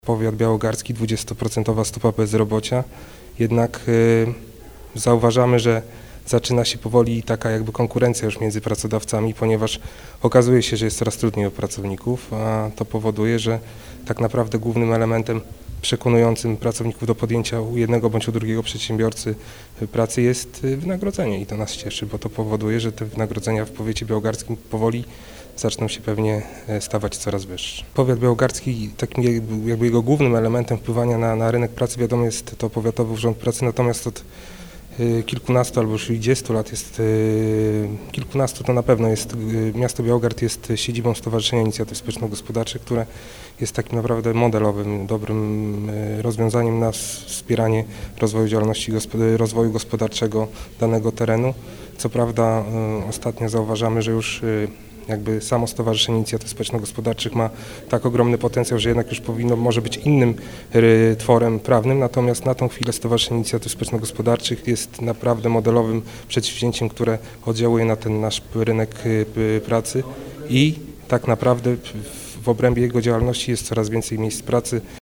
Powiat białogardzki, 20% stopa bezrobocia, jednak zauważamy, że zaczyna się powoli taka jakby konkurencja już między pracodawcami, ponieważ okazuje się, że jest coraz trudniej o pracowników, a to powoduje, że tak naprawdę głównym elementem przekonującym pracowników do podjęcia u jednego bądź u drugiego przedsiębiorcy pracy jest wynagrodzenie i to nas cieszy, bo to powoduje, że te wynagrodzenia w powiecie białogardzkim powoli zaczną się pewnie stawać coraz wyższe. Powiat białogardzki, takim jakby jego głównym elementem wpływania na rynek pracy, wiadomo, jest to Powiatowy Urząd Pracy, natomiast od kilkunastu albo już 20 lat jest, kilkunastu to na pewno jest, miasto Białogard jest siedzibą Stowarzyszenia Inicjatyw Społeczno-Gospodarczych, które jest takim naprawdę modelowym, dobrym rozwiązaniem na wspieranie rozwoju działalności, rozwoju gospodarczego danego terenu. Co prawda ostatnio zauważamy, że już jakby samo Stowarzyszenie Inicjatyw Społeczno-Gospodarczych ma tak ogromny potencjał, że jednak już może być innym tworem prawnym, natomiast na tą chwilę Stowarzyszenie Inicjatyw Społeczno-Gospodarczych jest naprawdę modelowym przedsięwzięciem, które oddziałuje na ten nasz rynek pracy i tak naprawdę w obrębie jego działalności jest coraz więcej miejsc pracy.